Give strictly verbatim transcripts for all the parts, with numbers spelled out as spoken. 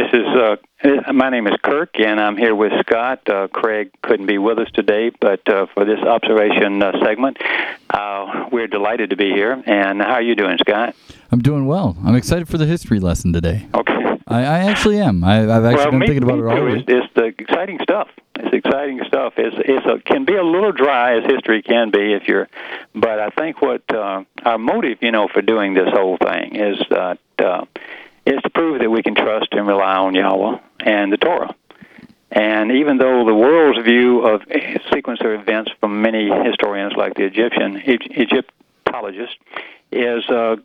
this is, uh, my name is Kirk, and I'm here with Scott. Uh, Craig couldn't be with us today, but uh, for this observation uh, segment, uh, we're delighted to be here. And how are you doing, Scott? I'm doing well. I'm excited for the history lesson today. Okay. I, I actually am. I, I've actually well, been me, thinking about me it all too. week. It's, it's the exciting stuff. It's exciting stuff. It's, it's a, can be a little dry, as history can be, if you're. But I think what uh, our motive, you know, for doing this whole thing is that uh, is to prove that we can trust and rely on Yahweh and the Torah. And even though the world's view of a sequence of events from many historians, like the Egyptian Egyptologists, is uh,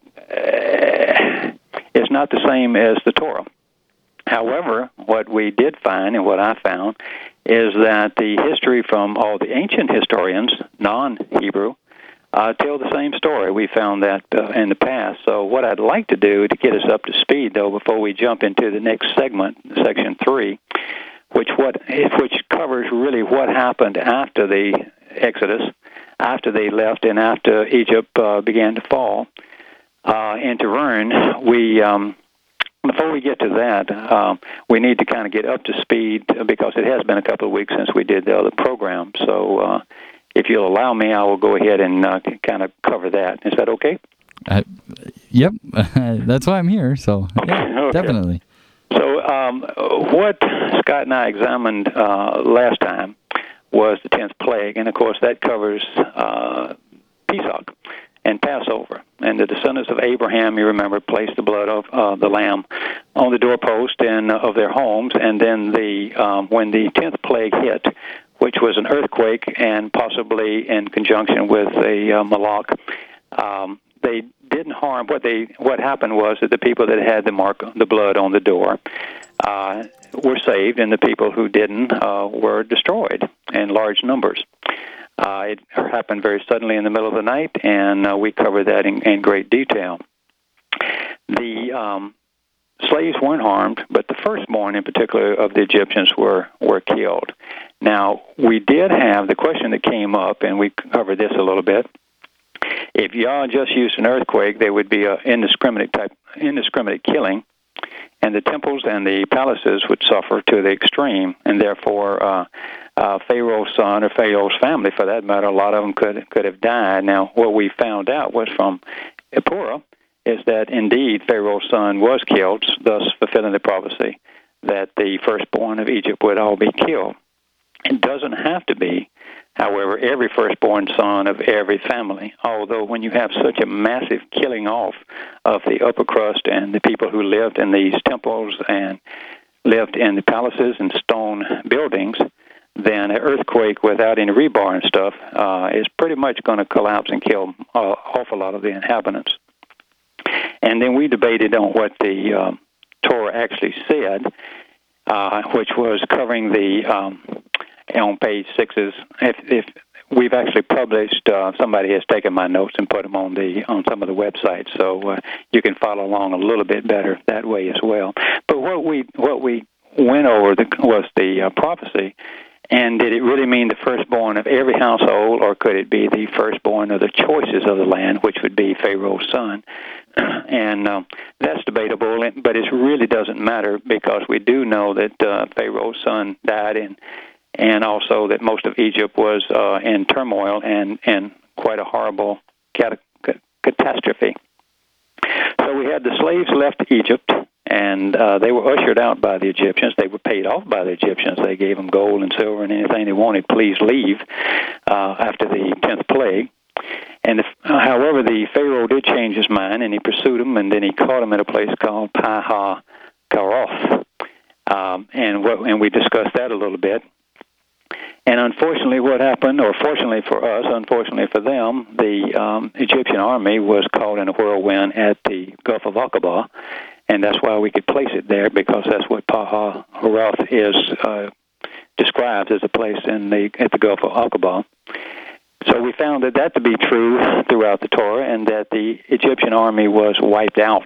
is not the same as the Torah. However, what we did find, and what I found, is that the history from all the ancient historians, non-Hebrew, uh, tell the same story. We found that uh, in the past. So what I'd like to do to get us up to speed, though, before we jump into the next segment, section three, which what which covers really what happened after the Exodus, after they left and after Egypt uh, began to fall uh, into ruin, we... Um, Before we get to that, um, we need to kind of get up to speed because it has been a couple of weeks since we did the other program. So uh, if you'll allow me, I will go ahead and uh, kind of cover that. Is that okay? Uh, yep. That's why I'm here. So, yeah, okay. Definitely. So um, what Scott and I examined uh, last time was the tenth plague. And, of course, that covers uh, Pesach and Passover. And the descendants of Abraham, you remember, placed the blood of uh, the lamb on the doorpost and uh, of their homes. And then the um, when the tenth plague hit, which was an earthquake and possibly in conjunction with a uh, malak, um, they didn't harm. What they what happened was that the people that had the mark, the blood on the door, uh, were saved, and the people who didn't uh, were destroyed in large numbers. Uh, it happened very suddenly in the middle of the night, and uh, we covered that in, in great detail. The um, slaves weren't harmed, but the firstborn, in particular, of the Egyptians were, were killed. Now, we did have the question that came up, and we covered this a little bit. If Yah just used an earthquake, there would be an indiscriminate type, indiscriminate killing, and the temples and the palaces would suffer to the extreme, and therefore uh, uh, Pharaoh's son, or Pharaoh's family, for that matter, a lot of them could could have died. Now, what we found out was from Ipporah is that indeed Pharaoh's son was killed, thus fulfilling the prophecy that the firstborn of Egypt would all be killed. It doesn't have to be, however, every firstborn son of every family, although when you have such a massive killing off of the upper crust and the people who lived in these temples and lived in the palaces and stone buildings, then an earthquake without any rebar and stuff uh, is pretty much going to collapse and kill an awful lot of the inhabitants. And then we debated on what the um, Torah actually said, uh, which was covering the... Um, on page six is if, if we've actually published, uh, somebody has taken my notes and put them on the on some of the websites, so uh, you can follow along a little bit better that way as well. But what we what we went over the, was the uh, prophecy, and did it really mean the firstborn of every household, or could it be the firstborn of the choices of the land, which would be Pharaoh's son? And um, that's debatable, but it really doesn't matter because we do know that uh, Pharaoh's son died in. And also that most of Egypt was uh, in turmoil and, and quite a horrible cat- catastrophe. So we had the slaves left Egypt, and uh, they were ushered out by the Egyptians. They were paid off by the Egyptians. They gave them gold and silver and anything they wanted. Please leave uh, after the tenth plague. And if, uh, however, the Pharaoh did change his mind, and he pursued them, and then he caught them at a place called Pi-ha-Karoth. Um, and, what, and we discussed that a little bit. And unfortunately, what happened, or fortunately for us, unfortunately for them, the um, Egyptian army was caught in a whirlwind at the Gulf of Aqaba, and that's why we could place it there, because that's what Pi-hahiroth is uh, described as a place in the at the Gulf of Aqaba. So we found that that to be true throughout the Torah, and that the Egyptian army was wiped out.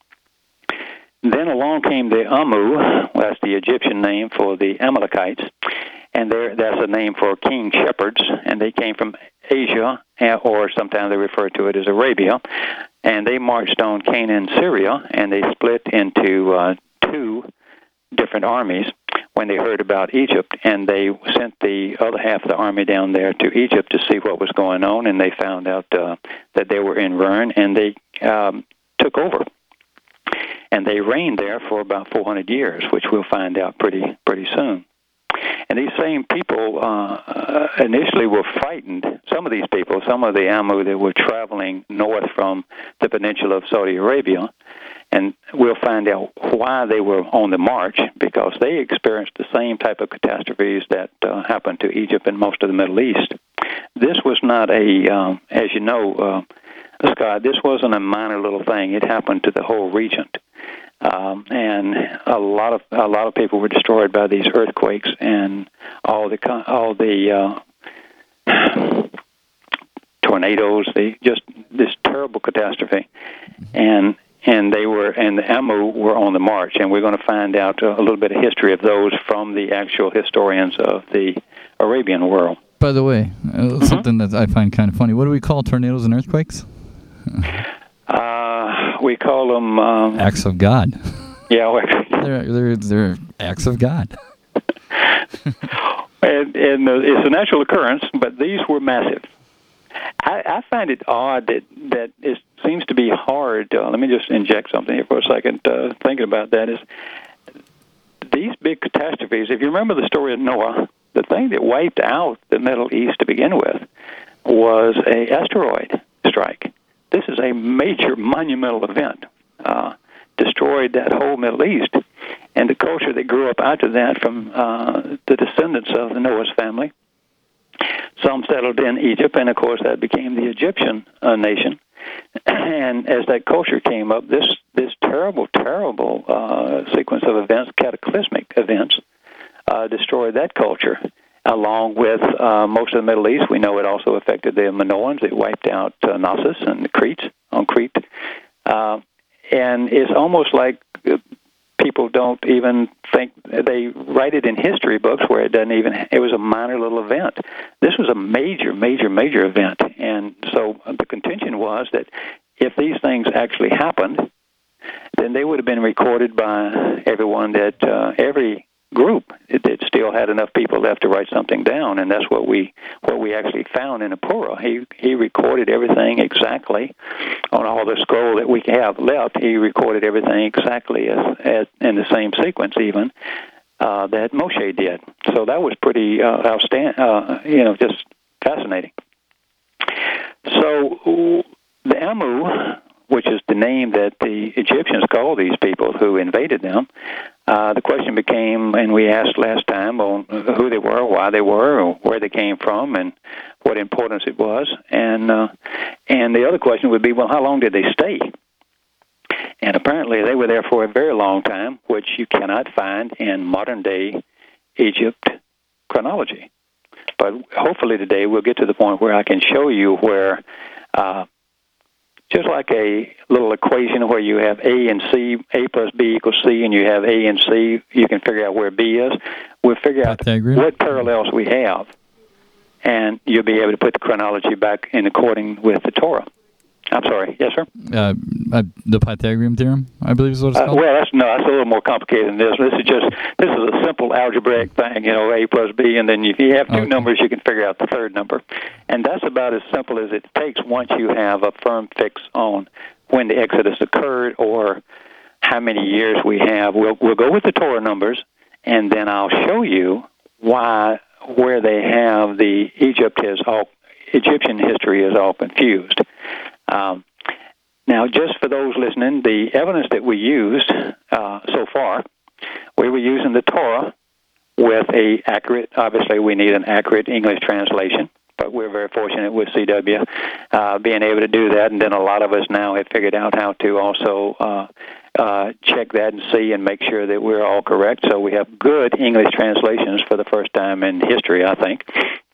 Then along came the Amu, that's the Egyptian name for the Amalekites, and that's a name for king shepherds, and they came from Asia, or sometimes they refer to it as Arabia, and they marched on Canaan, Syria, and they split into uh, two different armies when they heard about Egypt, and they sent the other half of the army down there to Egypt to see what was going on, and they found out uh, that they were in ruin, and they um, took over. And they reigned there for about four hundred years, which we'll find out pretty pretty soon. And these same people uh, initially were frightened. Some of these people, some of the Amu that were traveling north from the peninsula of Saudi Arabia, and we'll find out why they were on the march, because they experienced the same type of catastrophes that uh, happened to Egypt and most of the Middle East. This was not a, um, as you know, uh, Scott, this wasn't a minor little thing. It happened to the whole region. Um, and a lot of a lot of people were destroyed by these earthquakes and all the all the uh, tornadoes. The just this terrible catastrophe, and and they were and the Amu were on the march. And we're going to find out a little bit of history of those from the actual historians of the Arabian world. By the way, uh, mm-hmm. something that I find kind of funny. What do we call tornadoes and earthquakes? Uh, we call them um, acts of God. Yeah, they're they're they're acts of God. and and uh, it's a natural occurrence, but these were massive. I, I find it odd that that it seems to be hard. Uh, let me just inject something here for a second. Uh, thinking about that is these big catastrophes. If you remember the story of Noah, the thing that wiped out the Middle East to begin with was a asteroid strike. This is a major monumental event. Uh, destroyed that whole Middle East. And the culture that grew up after that from uh, the descendants of the Noah's family. Some settled in Egypt, and of course that became the Egyptian uh, nation. And as that culture came up, this, this terrible, terrible uh, sequence of events, cataclysmic events, uh, destroyed that culture. Along with uh, most of the Middle East, we know it also affected the Minoans. It wiped out uh, Knossos and the Crete, on Crete. Uh, and it's almost like people don't even think, they write it in history books where it doesn't even, it was a minor little event. This was a major, major, major event. And so the contention was that if these things actually happened, then they would have been recorded by everyone that, uh, every group that still had enough people left to write something down, and that's what we what we actually found in Apura. He he recorded everything exactly on all the scroll that we have left. He recorded everything exactly as, as in the same sequence, even uh, that Moshe did. So that was pretty uh, outstanding. Uh, you know, just fascinating. So the Amu, which is the name that the Egyptians called these people who invaded them. Uh, the question became, and we asked last time, on who they were, why they were, or where they came from, and what importance it was. And uh, and the other question would be, well, how long did they stay? And apparently they were there for a very long time, which you cannot find in modern-day Egypt chronology. But hopefully today we'll get to the point where I can show you where uh, just like a little equation where you have A and C, A plus B equals C, and you have A and C, you can figure out where B is. We'll figure out what parallels we have, and you'll be able to put the chronology back in according with the Torah. I'm sorry. Yes, sir? Uh, uh, the Pythagorean theorem, I believe is what it's called? Uh, well, that's, no, that's a little more complicated than this. This is just, this is a simple algebraic thing, you know, A plus B, and then if you have two okay. numbers, you can figure out the third number. And that's about as simple as it takes once you have a firm fix on when the Exodus occurred or how many years we have. We'll, we'll go with the Torah numbers, and then I'll show you why, where they have the Egypt is all, Egyptian history is all confused. Um, now, just for those listening, the evidence that we used uh, so far, we were using the Torah with a accurate, obviously we need an accurate English translation, but we're very fortunate with C W uh, being able to do that, and then a lot of us now have figured out how to also uh, uh, check that and see and make sure that we're all correct. So we have good English translations for the first time in history, I think.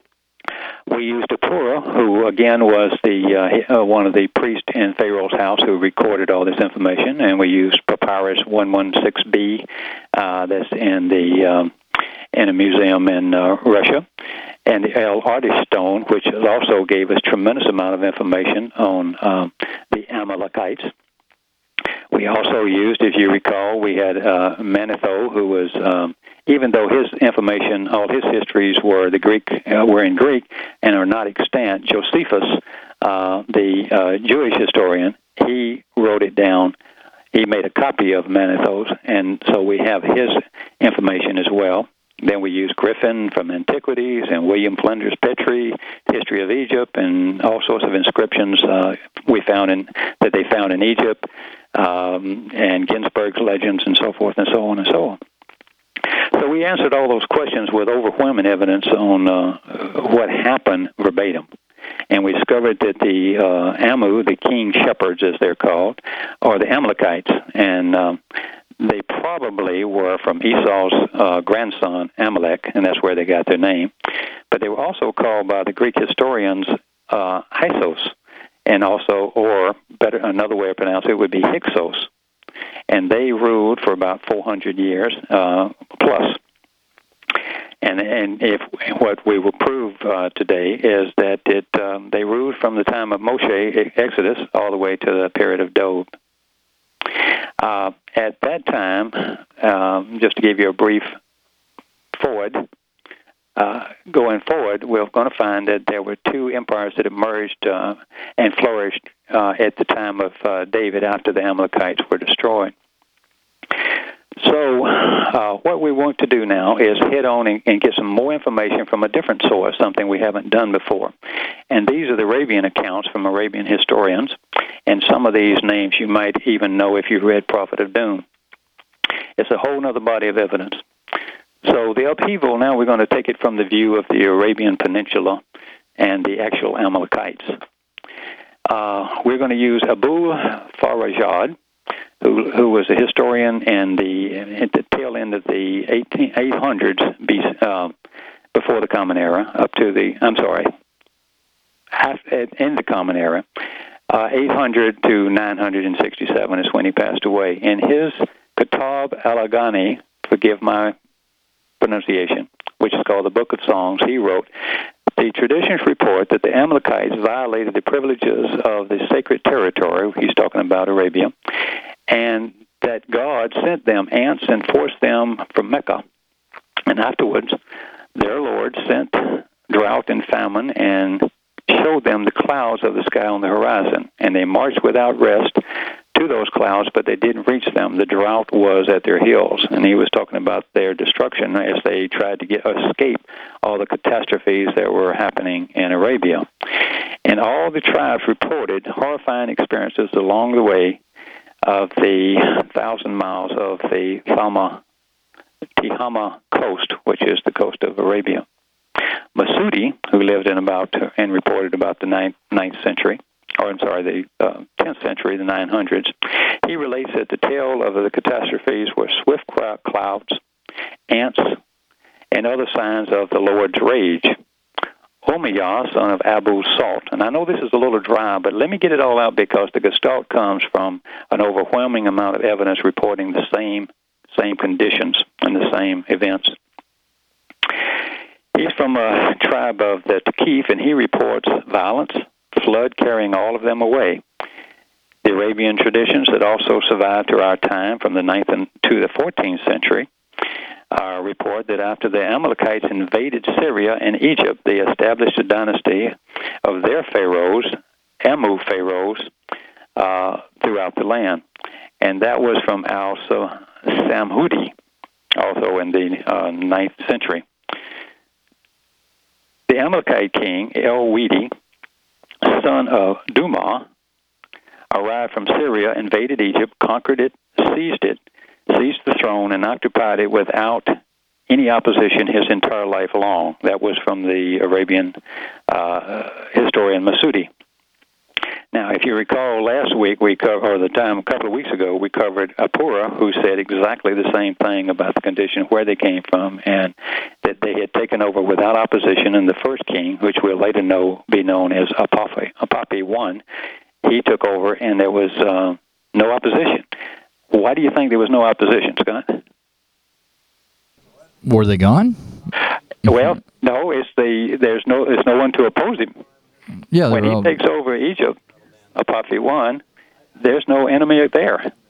We used Apura, who again was the uh, uh, one of the priests in Pharaoh's house who recorded all this information, and we used Papyrus one sixteen B, uh, that's in the um, in a museum in uh, Russia, and the El Ardish stone, which also gave us tremendous amount of information on um, the Amalekites. We also used, if you recall, we had uh, Manetho, who was, um, even though his information, all his histories were the Greek, uh, were in Greek and are not extant. Josephus, uh, the uh, Jewish historian, he wrote it down. He made a copy of Manetho's, and so we have his information as well. Then we use Griffin from Antiquities and William Flinders Petrie, History of Egypt, and all sorts of inscriptions uh, we found in that they found in Egypt, um, and Ginsberg's legends, and so forth and so on and so on. So we answered all those questions with overwhelming evidence on uh, what happened verbatim. And we discovered that the uh, Amu, the king shepherds as they're called, are the Amalekites. And um, they probably were from Esau's uh, grandson, Amalek, and that's where they got their name. But they were also called by the Greek historians uh, Hyksos, and also, or better, another way of pronouncing it would be Hyksos. And they ruled for about four hundred years uh, plus. And and if what we will prove uh, today is that it um, they ruled from the time of Moshe, Exodus, all the way to the period of Dob. Uh, at that time, um, just to give you a brief forward, uh, going forward, we're going to find that there were two empires that emerged uh, and flourished uh, at the time of uh, David after the Amalekites were destroyed. So uh, what we want to do now is head on and, and get some more information from a different source, something we haven't done before. And these are the Arabian accounts from Arabian historians, and some of these names you might even know if you've read Prophet of Doom. It's a whole other body of evidence. So the upheaval, now we're going to take it from the view of the Arabian Peninsula and the actual Amalekites. Uh, we're going to use Abu Farajad, who who was a historian in the at the tail end of the eight hundreds B C, uh, before the Common Era, up to the, I'm sorry, half, in the Common Era, uh, eight hundred to nine hundred sixty-seven is when he passed away. In his Kitab al-Aghani, forgive my pronunciation, which is called the Book of Songs, he wrote, the traditions report that the Amalekites violated the privileges of the sacred territory, he's talking about Arabia, and that God sent them ants and forced them from Mecca. And afterwards, their Lord sent drought and famine and showed them the clouds of the sky on the horizon. And they marched without rest to those clouds, but they didn't reach them. The drought was at their heels. And he was talking about their destruction as they tried to get escape all the catastrophes that were happening in Arabia. And all the tribes reported horrifying experiences along the way of the thousand miles of the Thalma, Tihama coast, which is the coast of Arabia. Masudi, who lived in about and reported about the ninth, ninth century, or I'm sorry, the uh, tenth century, the nine hundreds, he relates that the tale of the catastrophes were swift clouds, ants, and other signs of the Lord's rage. Omiya, son of Abu Salt, and I know this is a little dry, but let me get it all out because the Gestalt comes from an overwhelming amount of evidence reporting the same same conditions and the same events. He's from a tribe of the Takif, and he reports violence, flood carrying all of them away. The Arabian traditions that also survived to our time from the ninth to the fourteenth century Uh, report that after the Amalekites invaded Syria and Egypt, they established a dynasty of their pharaohs, Amu pharaohs, uh, throughout the land. And that was from Al-Samhudi, also in the uh, ninth century. The Amalekite king, El-Widi, son of Duma, arrived from Syria, invaded Egypt, conquered it, seized it, seized the throne, and occupied it without any opposition his entire life long. That was from the Arabian uh, historian Masudi. Now, if you recall, last week, we co- or the time a couple of weeks ago, we covered Apura, who said exactly the same thing about the condition, where they came from, and that they had taken over without opposition. And the first king, which we'll later know be known as Apapi, Apapi I, he took over, and there was uh, no opposition. Why do you think there was no opposition, Scott? Were they gone? Well, no. It's the there's no there's no one to oppose him. Yeah, when he all... takes over Egypt, Apapi I, there's no enemy there.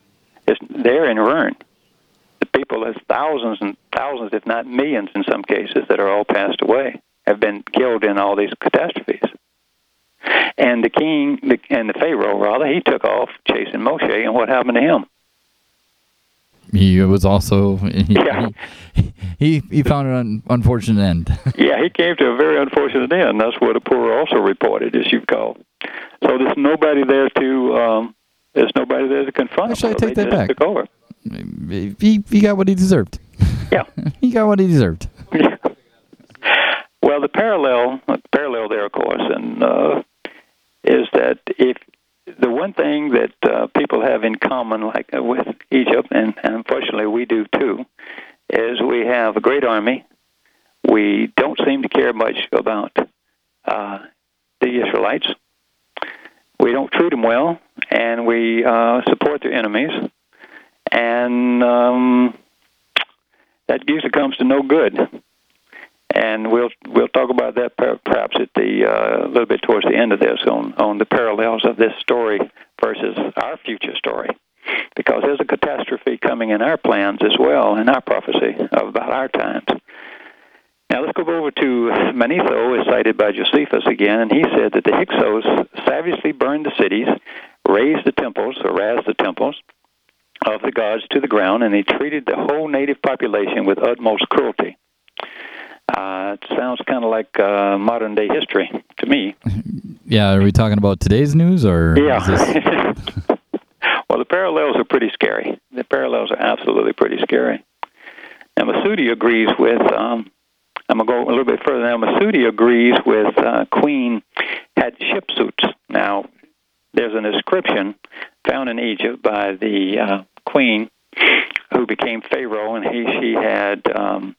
It's, they're in ruin. The people, there's thousands and thousands, if not millions in some cases, that are all passed away, have been killed in all these catastrophes. And the king, the, and the Pharaoh, rather, he took off chasing Moshe, and what happened to him? He was also, he, yeah. he, he, he found an un, unfortunate end. yeah, he came to a very unfortunate end. That's what Apura also reported, as you call. So there's nobody there to, um, there's nobody there to confront Actually, him. I take they that just back. Took over. He, he got what he deserved. Yeah. he got what he deserved. Yeah. Well, the parallel, the parallel there, of course, and uh, is that if the one thing that uh, people have in common, like uh, with Egypt, and, and unfortunately we do too, is we have a great army. We don't seem to care much about uh, the Israelites. We don't treat them well, and we uh, support their enemies, and um, that usually comes to no good. And we'll we'll talk about that perhaps at the uh, a little bit towards the end of this on, on the parallels of this story versus our future story, because there's a catastrophe coming in our plans as well, in our prophecy about our times. Now let's go over to Manetho, as cited by Josephus again, and he said that the Hyksos savagely burned the cities, razed the temples, or razed the temples of the gods to the ground, and they treated the whole native population with utmost cruelty. Uh, it sounds kind of like uh, modern-day history to me. Yeah, are we talking about today's news, or? Yeah. Is this... Well, the parallels are pretty scary. The parallels are absolutely pretty scary. Now, Masudi agrees with, um, I'm going to go a little bit further now, Masudi agrees with uh, Queen Hatshepsut. Now, there's an inscription found in Egypt by the uh, queen who became Pharaoh, and he, she had... Um,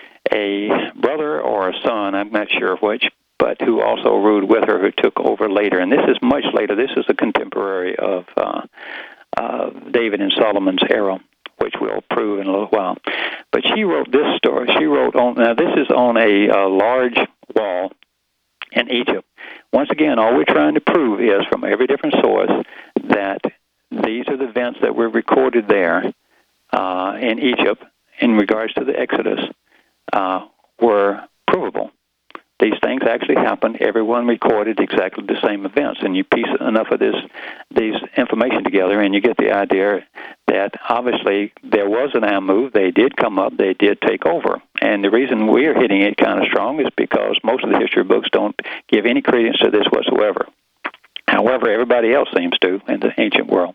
a brother or a son, I'm not sure which, but who also ruled with her, who took over later. And this is much later. This is a contemporary of uh, uh, David and Solomon's era, which we'll prove in a little while. But she wrote this story. She wrote on, now this is on a, a large wall in Egypt. Once again, all we're trying to prove is, from every different source, that these are the events that were recorded there uh, in Egypt in regards to the Exodus. Uh, were provable. These things actually happened. Everyone recorded exactly the same events, and you piece enough of this, these information together, and you get the idea that obviously there was an Amu. They did come up. They did take over. And the reason we're hitting it kind of strong is because most of the history books don't give any credence to this whatsoever. However, everybody else seems to in the ancient world.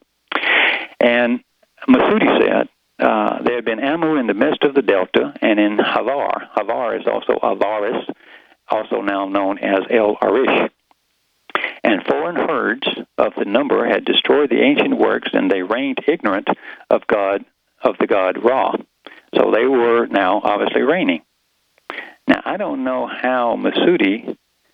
And Masudi said, Uh, there had been Amu in the midst of the delta, and in Havar. Havar is also Avaris, also now known as El Arish. And foreign herds of the number had destroyed the ancient works, and they reigned ignorant of God, of the god Ra. So they were now obviously reigning. Now, I don't know how Masudi,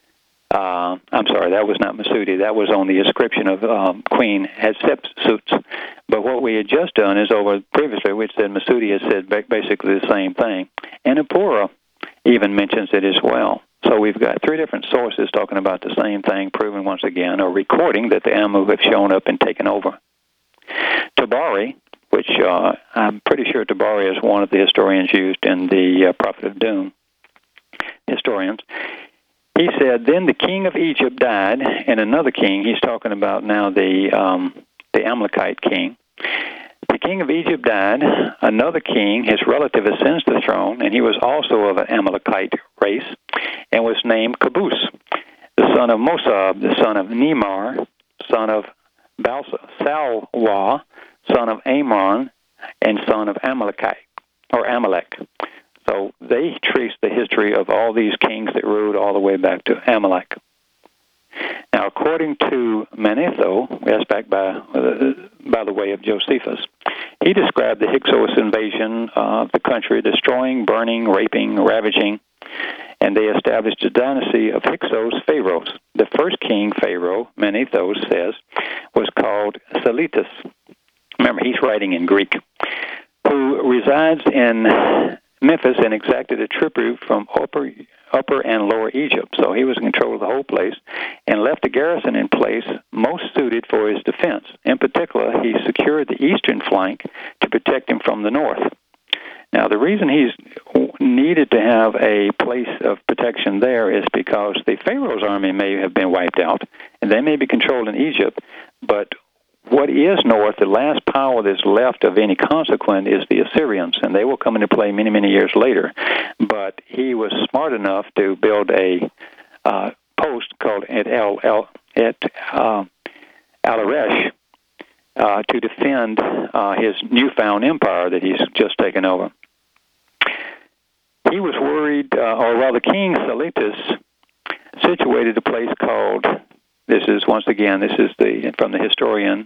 uh, I'm sorry, that was not Masudi, that was on the inscription of um, Queen Hatshepsut. But what we had just done is over previously, which said Masudi had said basically the same thing. And Apura even mentions it as well. So we've got three different sources talking about the same thing, proving once again, or recording that the Amu have shown up and taken over. Tabari, which uh, I'm pretty sure Tabari is one of the historians used in the uh, Prophet of Doom, historians, he said, then the king of Egypt died, and another king, he's talking about now the um, the Amalekite king. The king of Egypt died, another king, his relative, ascends to the throne, and he was also of an Amalekite race, and was named Kabus, the son of Mosab, the son of Nemar, son of Salwa, son of Amon, and son of Amalekite, or Amalek. So they trace the history of all these kings that ruled all the way back to Amalek. Now, according to Manetho, that's back by, uh, by the way of Josephus, he described the Hyksos invasion of the country, destroying, burning, raping, ravaging, and they established a dynasty of Hyksos pharaohs. The first king, Pharaoh, Manetho says, was called Seletus. Remember, he's writing in Greek, who resides in Memphis and exacted a tribute from upper, upper and lower Egypt. So he was in control of the whole place and left a garrison in place most suited suited for his defense. In particular, he secured the eastern flank to protect him from the north. Now, the reason he's needed to have a place of protection there is because the Pharaoh's army may have been wiped out, and they may be controlled in Egypt, but what is north, the last power that's left of any consequence, is the Assyrians, and they will come into play many, many years later. But he was smart enough to build a uh, post called at El, El at uh, Al-Arish uh, to defend uh, his newfound empire that he's just taken over. He was worried, uh, or rather, King Salitus situated a place called. This is once again. This is the from the historian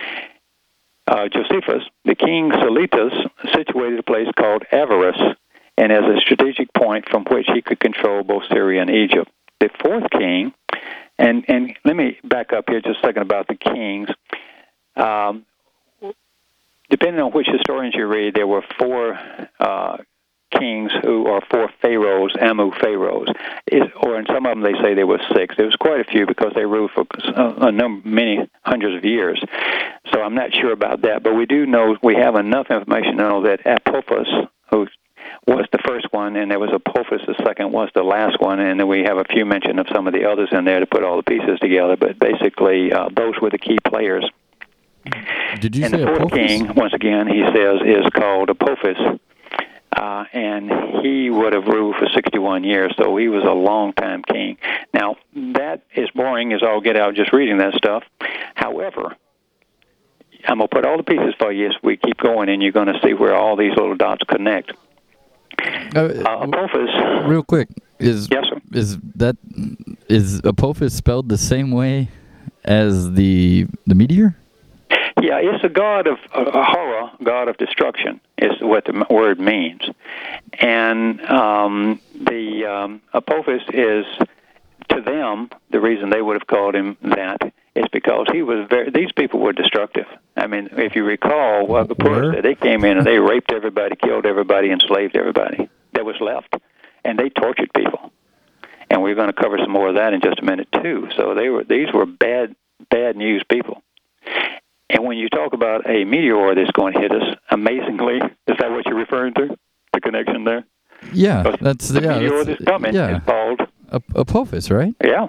uh, Josephus. The king Salitus situated a place called Avaris, and as a strategic point from which he could control both Syria and Egypt. The fourth king, and and let me back up here just a second about the kings. Um, depending on which historians you read, there were four. Uh, kings who are four pharaohs, Amu pharaohs, it, or in some of them they say there were six. There was quite a few because they ruled for a, a number, many hundreds of years. So I'm not sure about that, but we do know we have enough information to know that Apophis, who was the first one, and there was Apophis the second, was the last one, and then we have a few mention of some of the others in there to put all the pieces together. But basically, uh, those were the key players. Did you and say the fourth Apophis? king, once again, he says, is called Apophis. Uh, and he would have ruled for sixty-one years, so he was a long-time king. Now, that is boring as all get out just reading that stuff. However, I'm going to put all the pieces for you as we keep going, and you're going to see where all these little dots connect. Uh, uh, Apophis... Real quick, is yes, sir? is that is Apophis spelled the same way as the the meteor? Yeah, it's a god of uh, horror, god of destruction, is what the word means. And um, the um, Apophis is, to them, the reason they would have called him that is because he was very, these people were destructive. I mean, if you recall, what the Purim said, they came in and they raped everybody, killed everybody, enslaved everybody that was left. And they tortured people. And we're going to cover some more of that in just a minute, too. So they were these were bad, bad news people. And when you talk about a meteor that's going to hit us, amazingly, is that what you're referring to? The connection there? Yeah, that's the yeah, meteor that's, that's coming yeah. is called Apophis, right? Yeah.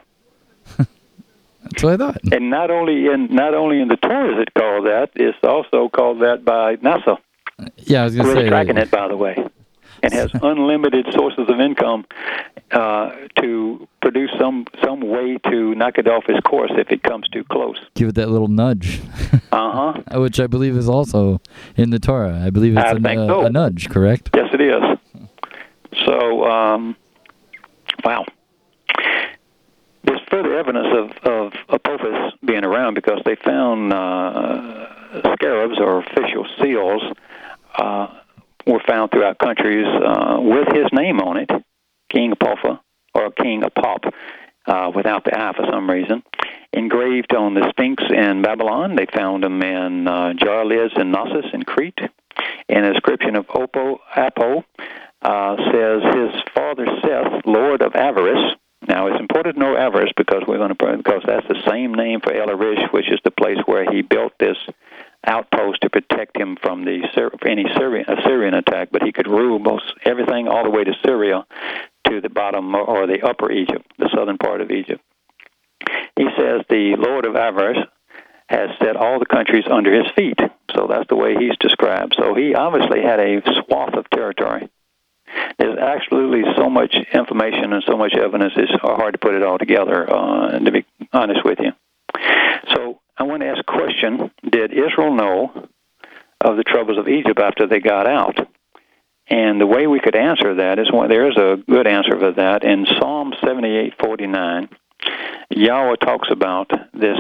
That's what I thought. And not only in not only in the Torah is it called that, it's also called that by NASA. Yeah, I was going to say. We're tracking it, by the way, and has unlimited sources of income uh, to produce some some way to knock it off its course if it comes too close. Give it that little nudge. Uh huh. Which I believe is also in the Torah. I believe it's I a, think a, so. a nudge, correct? Yes, it is. So, um, wow. There's further evidence of, of Apophis being around because they found uh, scarabs or official seals uh, were found throughout countries uh, with his name on it, King Apopha, or King Apop, uh, without the I for some reason. Engraved on the Sphinx in Babylon. They found them in uh, jar lids in Knossos in Crete. And a description of Opo, Apo uh, says his father Seth, Lord of Avaris. Now, it's important to know Avaris because we're going to because that's the same name for El Arish, which is the place where he built this outpost to protect him from the any Syrian, Assyrian attack. But he could rule most everything all the way to Syria, to the bottom or the upper Egypt, the southern part of Egypt. He says the Lord of Avaris has set all the countries under his feet. So that's the way he's described. So he obviously had a swath of territory. There's absolutely so much information and so much evidence, it's hard to put it all together, uh, to be honest with you. So I want to ask a question. Did Israel know of the troubles of Egypt after they got out? And the way we could answer that is, one, there is a good answer for that. In Psalm seventy-eight forty-nine, Yahweh talks about this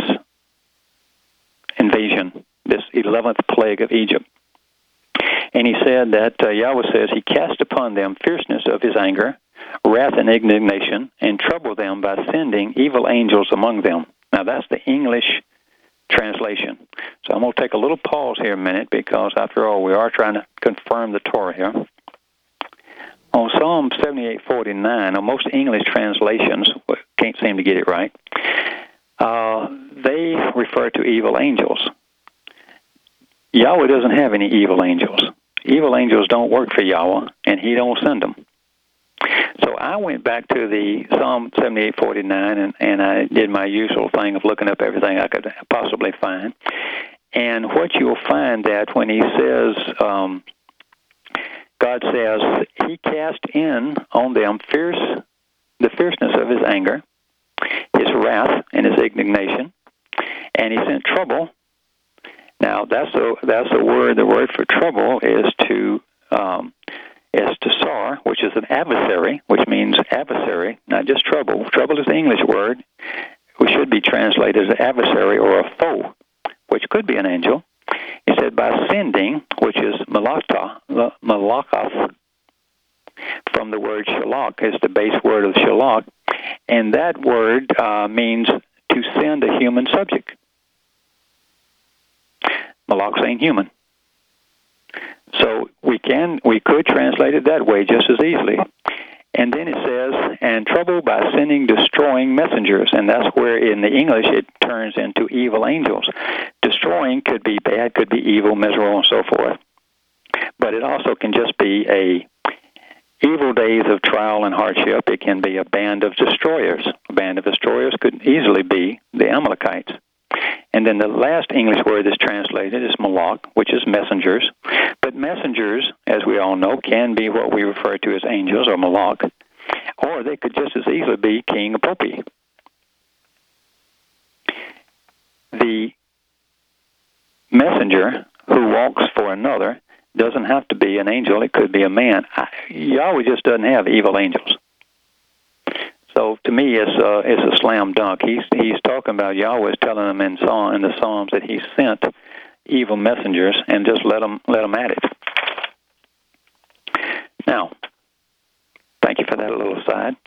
invasion, this eleventh plague of Egypt. And he said that uh, Yahweh says he cast upon them fierceness of his anger, wrath and indignation, and troubled them by sending evil angels among them. Now that's the English translation. So I'm going to take a little pause here a minute because, after all, we are trying to confirm the Torah here. On Psalm seventy-eight forty-nine, on most English translations, can't seem to get it right, uh, they refer to evil angels. Yahweh doesn't have any evil angels. Evil angels don't work for Yahweh, and he don't send them. So I went back to the Psalm seventy-eight forty-nine, and, and I did my usual thing of looking up everything I could possibly find. And what you'll find that when he says, um, God says, he cast in on them fierce, the fierceness of his anger, his wrath, and his indignation, and he sent trouble. Now, that's a, that's a word, the word for trouble is to, um, is to sar, which is an adversary, which means adversary, not just trouble. Trouble is the English word, which should be translated as adversary or a foe, which could be an angel. He said, by sending, which is malakah, malakath, from the word shalak, is the base word of shalak, and that word uh, means to send a human subject. Malak's ain't human. So we can, we could translate it that way just as easily. And then it says, and trouble by sending destroying messengers. And that's where in the English it turns into evil angels. Destroying could be bad, could be evil, miserable, and so forth. But it also can just be a evil days of trial and hardship. It can be a band of destroyers. A band of destroyers could easily be the Amalekites. And then the last English word that's translated is malak, which is messengers. But messengers, as we all know, can be what we refer to as angels or malak, or they could just as easily be king or pope. The messenger who walks for another doesn't have to be an angel. It could be a man. I, Yahweh just doesn't have evil angels. So to me, it's a, it's a slam dunk. He's he's talking about Yahweh's telling them in Psalm in the Psalms that he sent evil messengers and just let them let them at it. Now, thank you for that little aside.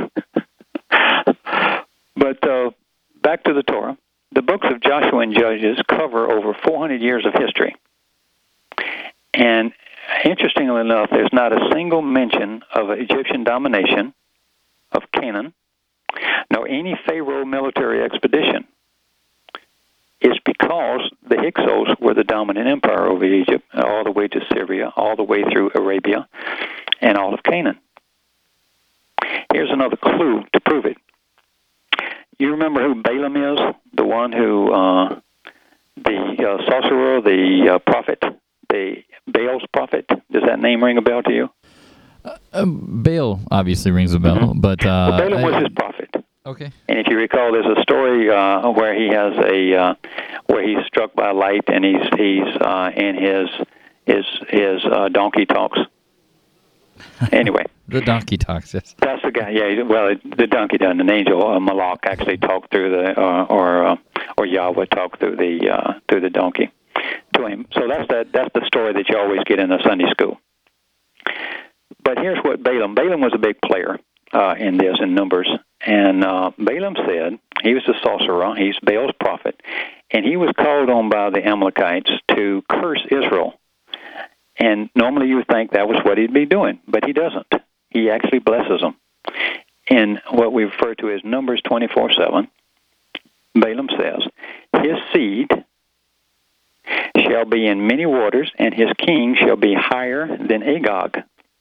But uh, back to the Torah. The books of Joshua and Judges cover over four hundred years of history. And interestingly enough, there's not a single mention of Egyptian domination of Canaan, nor any Pharaoh military expedition. It's because the Hyksos were the dominant empire over Egypt, all the way to Syria, all the way through Arabia, and all of Canaan. Here's another clue to prove it. You remember who Balaam is? The one who, uh, the uh, sorcerer, the uh, prophet, the Baal's prophet. Does that name ring a bell to you? Uh, uh, Baal obviously rings a bell, mm-hmm. but uh, well, Balaam was I, his prophet. Okay. And if you recall, there's a story uh, where he has a uh, where he's struck by light, and he's he's uh, in his his his uh, donkey talks. Anyway, the donkey talks. Yes. That's the guy. Yeah. Well, the donkey doesn't. An angel, a malak, actually talked through the uh, or uh, or Yahweh talked through the uh, through the donkey to him. So that's that. That's the story that you always get in the Sunday school. But here's what Balaam. Balaam was a big player uh, in this, in Numbers. And uh, Balaam said, he was a sorcerer, he's Baal's prophet, and he was called on by the Amalekites to curse Israel. And normally you would think that was what he'd be doing, but he doesn't. He actually blesses them. In what we refer to as Numbers twenty-four seven, Balaam says, his seed shall be in many waters, and his king shall be higher than Agag.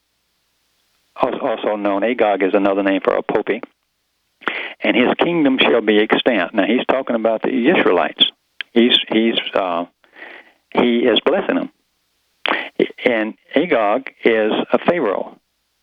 Also known, Agag is another name for a pope. And his kingdom shall be extant. Now he's talking about the Israelites. He's he's uh, he is blessing them. And Agag is a pharaoh.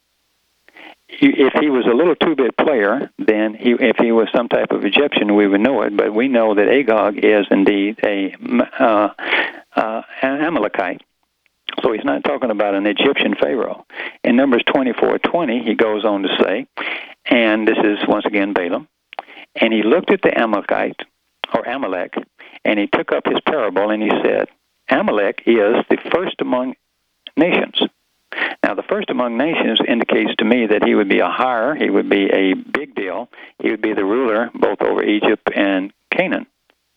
If he was a little two-bit player, then he, if he was some type of Egyptian, we would know it. But we know that Agag is indeed a uh, uh, an Amalekite. So he's not talking about an Egyptian pharaoh. In Numbers twenty-four twenty, he goes on to say, and this is once again Balaam, and he looked at the Amalekite, or Amalek, and he took up his parable, and he said, Amalek is the first among nations. Now, the first among nations indicates to me that he would be a higher, he would be a big deal, he would be the ruler both over Egypt and Canaan.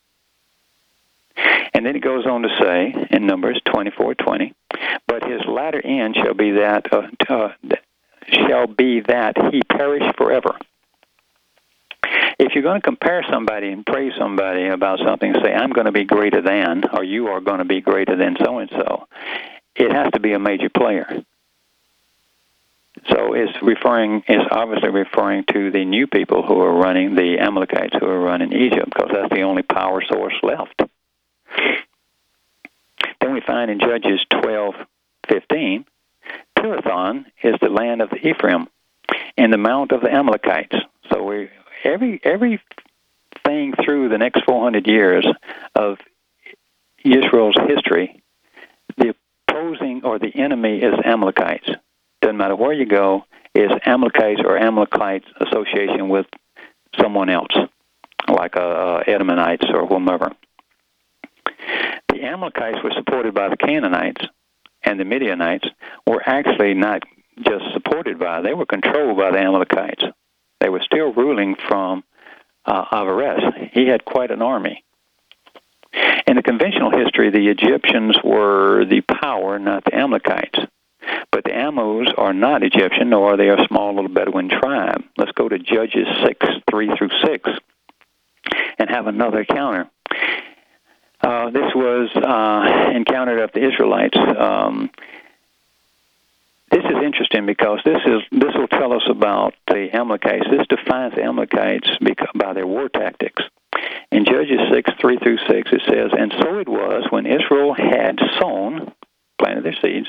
And then he goes on to say in Numbers twenty-four twenty, but his latter end shall be that uh, uh, shall be that he perish forever. If if you're going to compare somebody and praise somebody about something, say, I'm going to be greater than, or you are going to be greater than so-and-so, it has to be a major player. So it's referring, it's obviously referring to the new people who are running, the Amalekites who are running Egypt, because that's the only power source left. Then we find in Judges twelve fifteen, Pirathon is the land of Ephraim and the mount of the Amalekites. So we every everything through the next four hundred years of Israel's history, the opposing or the enemy is Amalekites. Doesn't matter where you go, is Amalekites or Amalekites association with someone else, like uh, Edomites or whomever. The Amalekites were supported by the Canaanites, and the Midianites were actually not just supported by, they were controlled by the Amalekites. They were still ruling from uh, Avares. He had quite an army. In the conventional history, the Egyptians were the power, not the Amalekites. But the Amos are not Egyptian, nor are they a small little Bedouin tribe. Let's go to Judges six, three through six, and have another encounter. Uh, this was uh, encountered of the Israelites. Um, this is interesting because this is this will tell us about the Amalekites. This defines the Amalekites by their war tactics. In Judges six, three through six, it says, and so it was when Israel had sown, planted their seeds,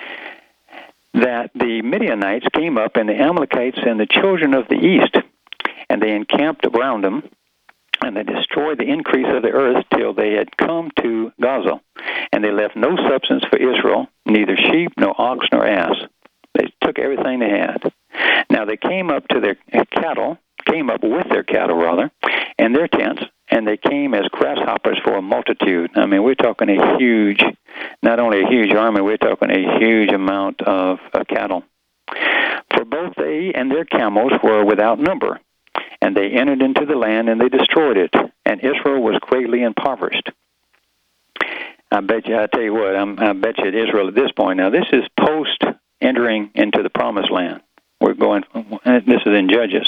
that the Midianites came up, and the Amalekites and the children of the east, and they encamped around them, and they destroyed the increase of the earth till they had come to Gaza. And they left no substance for Israel, neither sheep, nor ox, nor ass. They took everything they had. Now they came up to their cattle, came up with their cattle, rather, and their tents, and they came as grasshoppers for a multitude. I mean, we're talking a huge, not only a huge army, we're talking a huge amount of uh, cattle. For both they and their camels were without number, and they entered into the land, and they destroyed it, and Israel was greatly impoverished. I bet you, I tell you what, I'm, I bet you at Israel at this point, now this is post entering into the promised land. We're going, this is in Judges.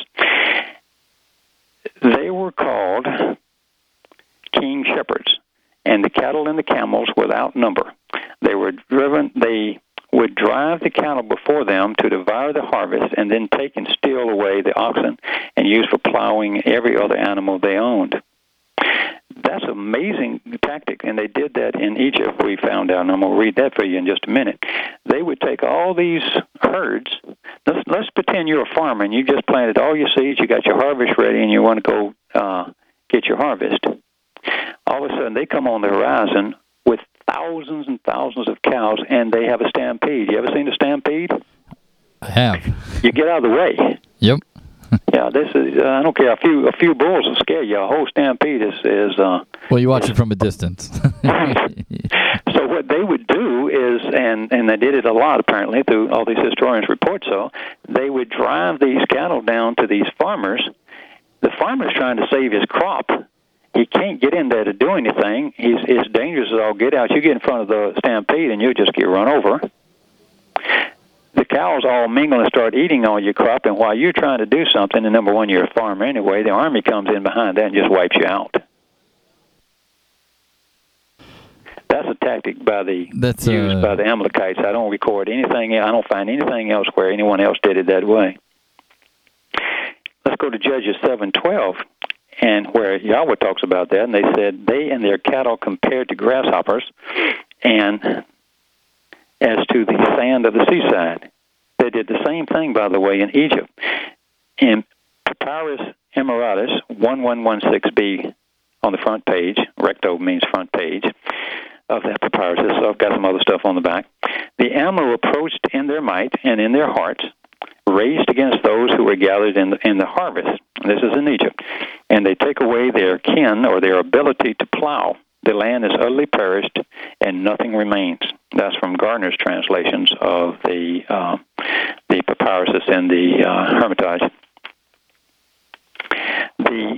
They were called king shepherds, and the cattle and the camels without number. They were driven, they would drive the cattle before them to devour the harvest, and then take and steal away the oxen and use for plowing every other animal they owned. That's an amazing tactic, and they did that in Egypt, we found out, and I'm going to read that for you in just a minute. They would take all these herds. Let's, let's pretend you're a farmer, and you just planted all your seeds, you got your harvest ready, and you want to go uh, get your harvest. All of a sudden, they come on the horizon with thousands and thousands of cows, and they have a stampede. You ever seen a stampede? I have. You get out of the way. Yep. Yeah, this is, uh, I don't care, a few a few bulls will scare you. A whole stampede is... is uh, well, you watch it from a distance. So what they would do is, and, and they did it a lot apparently, through all these historians report so, they would drive these cattle down to these farmers. The farmer's trying to save his crop. He can't get in there to do anything. He's, it's dangerous as all get out. You get in front of the stampede and you'll just get run over. The cows all mingle and start eating all your crop, and while you're trying to do something, and number one, you're a farmer anyway, the army comes in behind that and just wipes you out. That's a tactic by the That's, used uh, by the Amalekites. I don't record anything. I don't find anything else where anyone else did it that way. Let's go to Judges seven twelve, and where Yahweh talks about that, and they said, they and their cattle compared to grasshoppers, and as to the sand of the seaside. They did the same thing, by the way, in Egypt. In Papyrus Emiratus eleven sixteen b on the front page, recto means front page, of that papyrus, so I've got some other stuff on the back. The Amu approached in their might and in their hearts, raised against those who were gathered in the, in the harvest. This is in Egypt. And they take away their kin, or their ability to plow. The land is utterly perished, and nothing remains. That's from Gardner's translations of the uh, the papyrus that's in the uh, Hermitage. The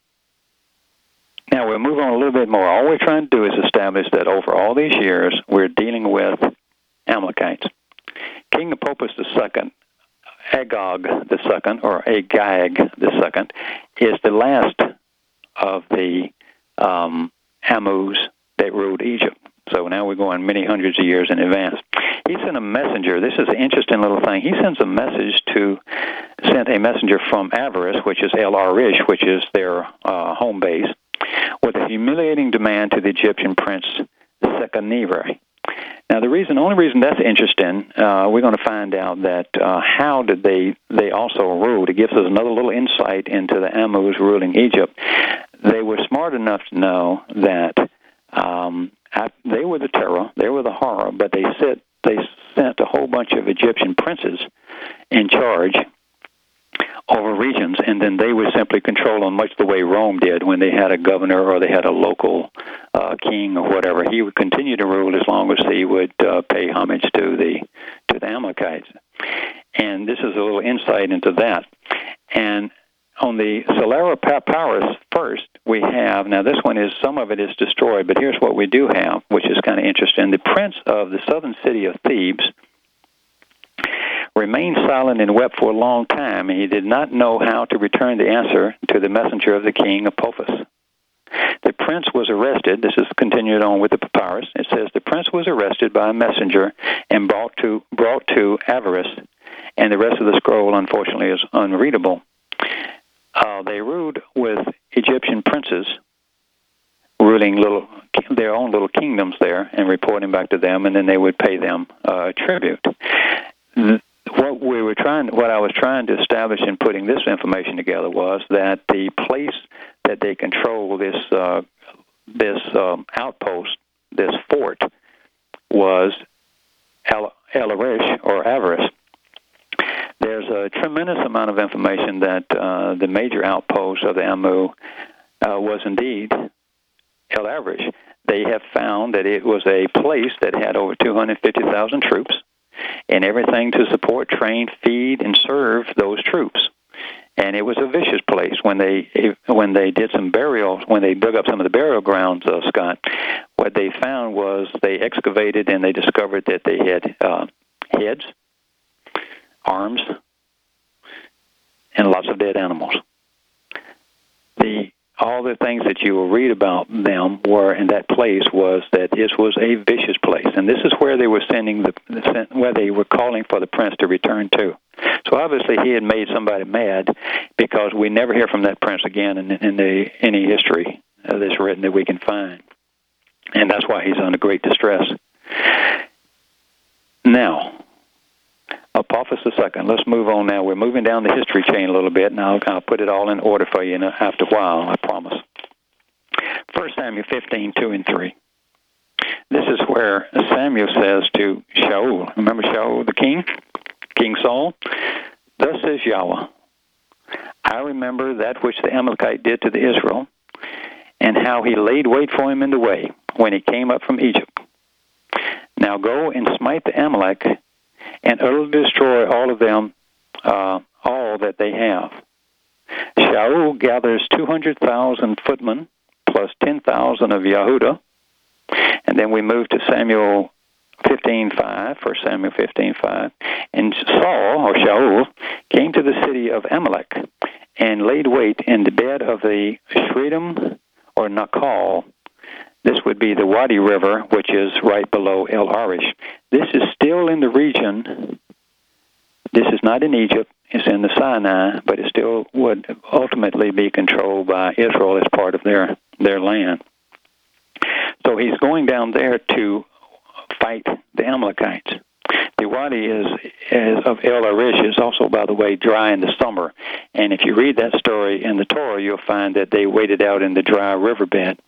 now we'll move on a little bit more. All we're trying to do is establish that over all these years, we're dealing with Amalekites. King Apophis the Second, Agag the second, or Agag the second, is the last of the um, Ammons that ruled Egypt. So now we're going many hundreds of years in advance. He sent a messenger. This is an interesting little thing. He sends a message to, sent a messenger from Avaris, which is El Arish, which is their uh, home base, with a humiliating demand to the Egyptian prince Sekhemib. Now, the reason, only reason that's interesting, uh, we're going to find out that uh, how did they they also rule. It gives us another little insight into the Ammons ruling Egypt. They were smart enough to know that um, they were the terror, they were the horror, but they sent they sent a whole bunch of Egyptian princes in charge over regions, and then they would simply control them much the way Rome did when they had a governor or they had a local uh, king or whatever. He would continue to rule as long as he would uh, pay homage to the to the Amalekites. And this is a little insight into that. And on the Solara Papyrus first, we have, now this one is, some of it is destroyed, but here's what we do have, which is kind of interesting. The prince of the southern city of Thebes remained silent and wept for a long time, and he did not know how to return the answer to the messenger of the king Apophis. The prince was arrested. This is continued on with the papyrus. It says, the prince was arrested by a messenger and brought to brought to Avaris, and the rest of the scroll, unfortunately, is unreadable. Uh, they ruled with Egyptian princes, ruling little their own little kingdoms there and reporting back to them, and then they would pay them uh, tribute. What we were trying, what I was trying to establish in putting this information together was that the place that they control this uh, this um, outpost, this fort, was El, El Arish or Avaris. There's a tremendous amount of information that uh, the major outpost of the Amu uh, was indeed El Arish. They have found that it was a place that had over two hundred fifty thousand troops and everything to support, train, feed, and serve those troops. And it was a vicious place. When they when they did some burials, when they dug up some of the burial grounds, uh, Scott, what they found was they excavated and they discovered that they had uh, heads, arms, and lots of dead animals. The all the things that you will read about them were in that place was that this was a vicious place, and this is where they were sending the where they were calling for the prince to return to. So obviously he had made somebody mad, because we never hear from that prince again in, in the, any history that's written that we can find, and that's why he's under great distress. Now, Apophis the second. Let's move on now. We're moving down the history chain a little bit, and I'll, I'll put it all in order for you after a while, I promise. First Samuel fifteen, two and three. This is where Samuel says to Shaul, remember Shaul the king? King Saul? Thus says Yahweh, I remember that which the Amalekite did to the Israel, and how he laid wait for him in the way when he came up from Egypt. Now go and smite the Amalek, and utterly destroy all of them, uh, all that they have. Shaul gathers two hundred thousand footmen, plus ten thousand of Yehudah. And then we move to Samuel fifteen five, First Samuel fifteen five. And Saul, or Shaul, came to the city of Amalek, and laid wait in the bed of the Shredim, or Nakal. This would be the Wadi River, which is right below El Arish. This is still in the region. This is not in Egypt. It's in the Sinai, but it still would ultimately be controlled by Israel as part of their, their land. So he's going down there to fight the Amalekites. The Wadi is, is of El Arish is also, by the way, dry in the summer. And if you read that story in the Torah, you'll find that they waited out in the dry riverbed.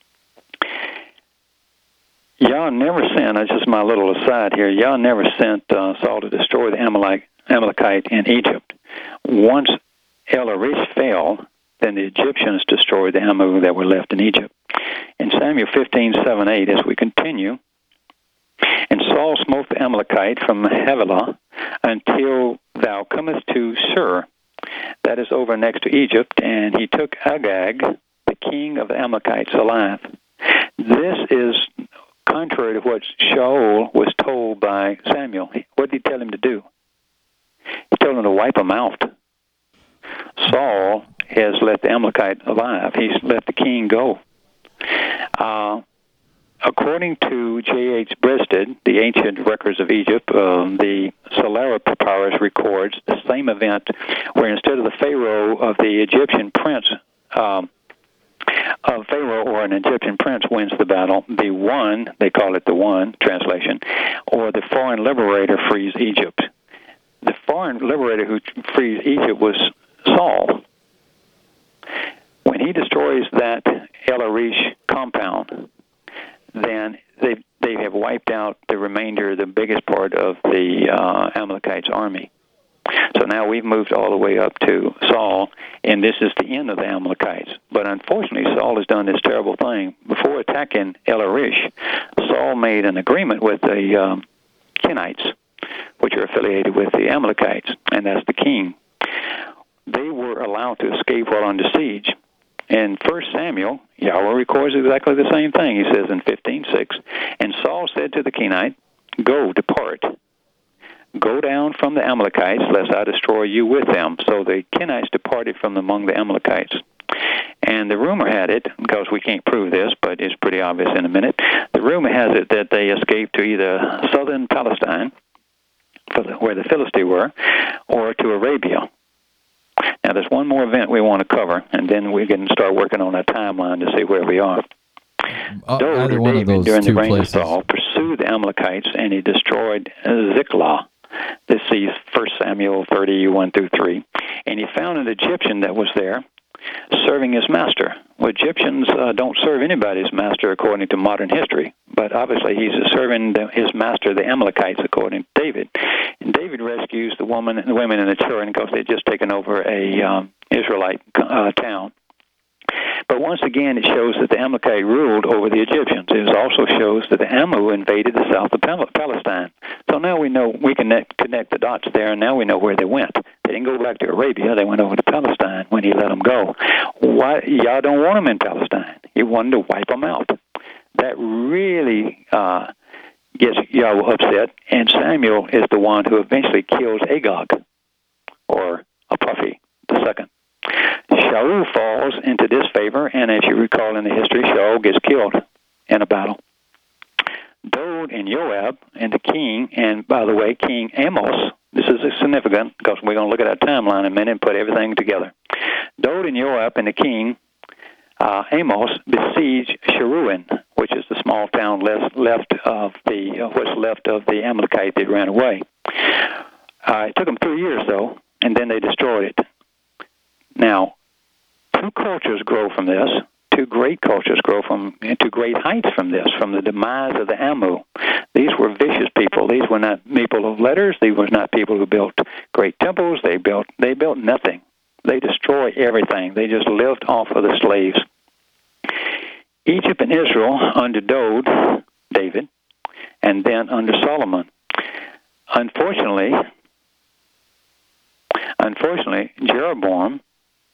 Yah never sent, that's just my little aside here, Yah never sent uh, Saul to destroy the Amalek, Amalekite in Egypt. Once El Arish fell, then the Egyptians destroyed the Amu that were left in Egypt. In Samuel fifteen, seven, eight, as we continue, and Saul smote the Amalekite from Havilah until thou comest to Shur, that is over next to Egypt, and he took Agag, the king of the Amalekites, alive. This is contrary to what Shaul was told by Samuel. What did he tell him to do? He told him to wipe them out. Saul has let the Amalekite alive. He's let the king go. Uh, according to J H Breasted, the Ancient Records of Egypt, um, the Solara Papyrus records the same event where instead of the pharaoh of the Egyptian prince, um, a pharaoh or an Egyptian prince wins the battle, the one, they call it the one, translation, or the foreign liberator frees Egypt. The foreign liberator who frees Egypt was Saul. When he destroys that El Arish compound, then they they have wiped out the remainder, the biggest part of the uh, Amalekites' army. So now we've moved all the way up to Saul, and this is the end of the Amalekites. But unfortunately, Saul has done this terrible thing. Before attacking El Arish, Saul made an agreement with the um, Kenites, which are affiliated with the Amalekites, and that's the king. They were allowed to escape while under siege. In First Samuel, Yahweh records exactly the same thing. He says in fifteen six, and Saul said to the Kenite, "Go, depart. Go down from the Amalekites, lest I destroy you with them." So the Kenites departed from among the Amalekites. And the rumor had it, because we can't prove this, but it's pretty obvious in a minute, the rumor has it that they escaped to either southern Palestine, where the Philistines were, or to Arabia. Now, there's one more event we want to cover, and then we can start working on a timeline to see where we are. Uh, Dode, either or one David, of those during two the reign places. of Saul, pursued the Amalekites, and he destroyed Ziklag. This is First Samuel thirty, one through three. And he found an Egyptian that was there serving his master. Well, Egyptians uh, don't serve anybody's master according to modern history, but obviously he's serving the, his master, the Amalekites, according to David. And David rescues the woman, the women, and the children because they'd just taken over a um, Israelite uh, town. But once again, it shows that the Amalekite ruled over the Egyptians. It also shows that the Amu invaded the south of Palestine. So now we know, we can connect, connect the dots there, and now we know where they went. They didn't go back to Arabia. They went over to Palestine when he let them go. Why, y'all don't want them in Palestine. He wanted to wipe them out. That really uh, gets Yahweh upset, and Samuel is the one who eventually kills Agag, or Apophi the second. Shaul falls into disfavor, and as you recall in the history, Shaul gets killed in a battle. Dode and Joab and the king, and by the way, King Amos, this is significant because we're going to look at that timeline in a minute and put everything together. Dode and Joab and the king, uh, Amos, besiege Sharuin, which is the small town left, left of the, uh, what's left of the Amalekite that ran away. Uh, it took them three years, though, and then they destroyed it. Now, two cultures grow from this. Two great cultures grow from to great heights from this, from the demise of the Amu. These were vicious people. These were not people of letters. These were not people who built great temples. They built they built nothing. They destroyed everything. They just lived off of the slaves. Egypt and Israel under Dode, David, and then under Solomon. Unfortunately, unfortunately, Jeroboam.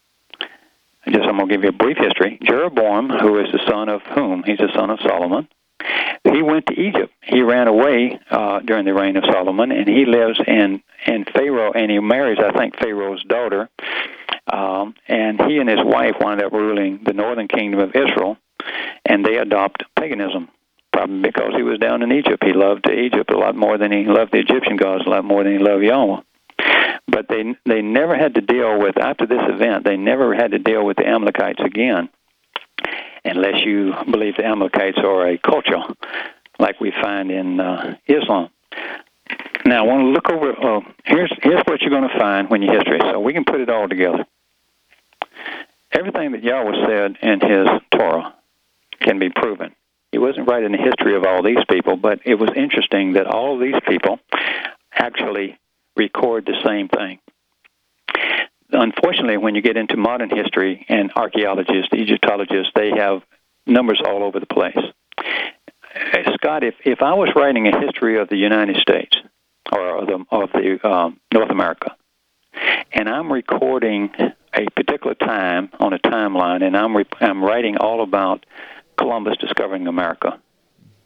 Just I'm going to give you a brief history. Jeroboam, who is the son of whom? He's the son of Solomon. He went to Egypt. He ran away uh, during the reign of Solomon, and he lives in, in Pharaoh, and he marries, I think, Pharaoh's daughter. Um, and he and his wife wound up ruling the northern kingdom of Israel, and they adopt paganism, probably because he was down in Egypt. He loved Egypt a lot more than he loved the Egyptian gods, a lot more than he loved Yahweh. But they they never had to deal with, after this event, they never had to deal with the Amalekites again, unless you believe the Amalekites are a culture, like we find in uh, Islam. Now, I want to look over, uh, here's, here's what you're going to find when you history, so we can put it all together. Everything that Yahweh said in his Torah can be proven. He wasn't writing the history of all these people, but it was interesting that all of these people actually record the same thing. Unfortunately, when you get into modern history and archaeologists, Egyptologists, they have numbers all over the place. Uh, Scott, if, if I was writing a history of the United States or of the, of the um, North America, and I'm recording a particular time on a timeline, and I'm re- I'm writing all about Columbus discovering America,